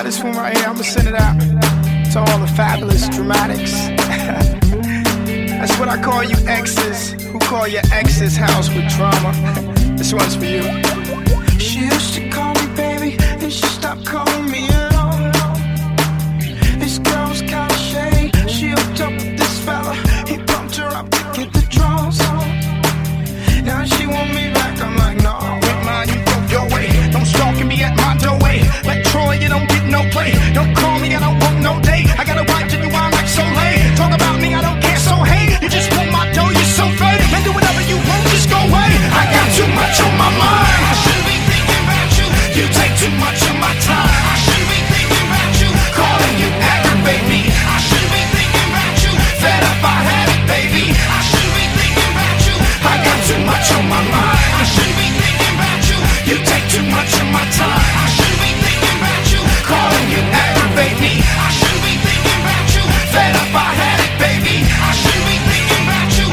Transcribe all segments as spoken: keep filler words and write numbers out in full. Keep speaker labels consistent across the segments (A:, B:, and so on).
A: got this one right here. I'ma send it out to all the fabulous dramatics. That's what I call you exes who call your ex's house with drama. This one's for you. She used to call me baby, then she stopped calling me at all. This girl's kinda shady. She hooked up with this fella. He pumped her up to get the draws on. Now she want me back. I'm like, no, I went mine, you go your way. Don't stalking me at my doorway. Like Troy, you don't get no play. Don't call me, I don't want no date. I got a wife to do, I'm like so late. Talk about me, I don't care, so hey. You just want my dough, you're so fake. Man, do whatever you want, just go away. I got too much on my mind. I shouldn't be thinking about you. You take too much of my time. I shouldn't be thinking about you. Calling you aggravate me. I shouldn't be thinking about you. Fed up, I had it, baby. I shouldn't be thinking about you. I got too much on my mind. I shouldn't be thinking about you. You take too much of my time. I shouldn't be thinking about you. Calling you aggravate me. I shouldn't be thinking about you. Fed up, I had it, baby. I shouldn't be thinking about you.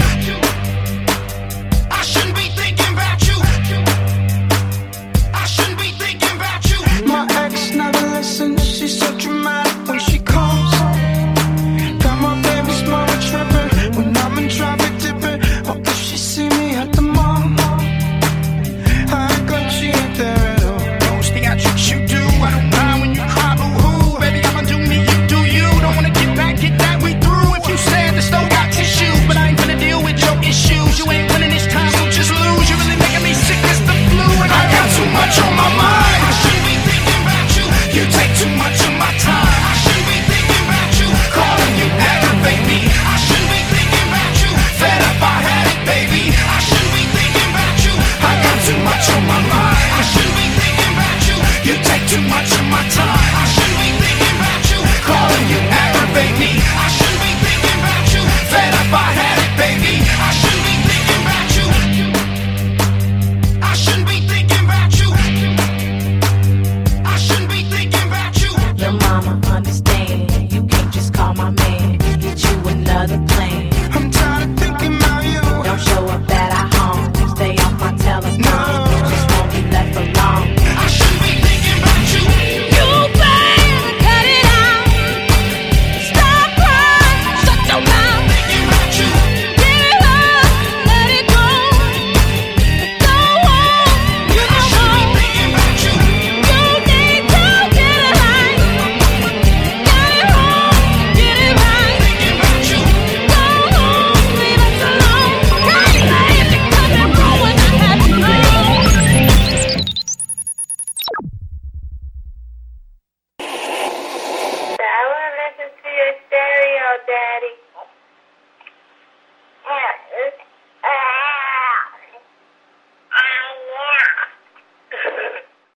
A: I shouldn't be thinking about you. I shouldn't be thinking about you. My ex never listens. She's so dramatic when she calls. Got my baby's mama tripping when I'm in traffic dipping. Oh, if she see me at the mall, I ain't gonna she ain't there at all. Those theatrics you do, I don't mind when you cry boo-hoo. Baby, I'ma do me, you do you. Don't wanna get back, get that, we through. If you said the stove got tissue, but I ain't gonna deal with your issues. You ain't winning this time, so just lose. You're really making me sick as the flu, and I got too much on my mind. I shouldn't be thinking about you. You take too much of my time. I shouldn't be thinking about you. Calling you aggravate me. I shouldn't be thinking about you. Fed up, I had it, baby. I shouldn't be thinking about you. I got too much on my mind. I shouldn't be thinking about you. You take too much of my time. I shouldn't be thinking about you. Calling you aggravate me. I shouldn't be thinking about you. Fed up, I had it, baby. I shouldn't be thinking about you. I shouldn't be thinking about you. I shouldn't be thinking about you.
B: Your mama understand. You can't just call my man. Get you another plan.
A: I'm tired of thinking about you.
B: Don't show up at our home. Stay off my telephone.
A: No.
B: Just won't be left alone.
A: I shouldn't be thinking about you.
B: You better cut it out. Stop crying. Shut your mouth.
A: Thinking about you.
B: Give it up. Let it go. Go on. You
A: I
B: know
A: shouldn't
B: wrong.
A: be thinking about you.
B: You need to get it right. Get it wrong. Get it right.
A: Thinking about you.
B: Go on. Leave us alone. Right, babe. There's nothing wrong when I have you alone.
C: I wanna listen to your stereo, Daddy.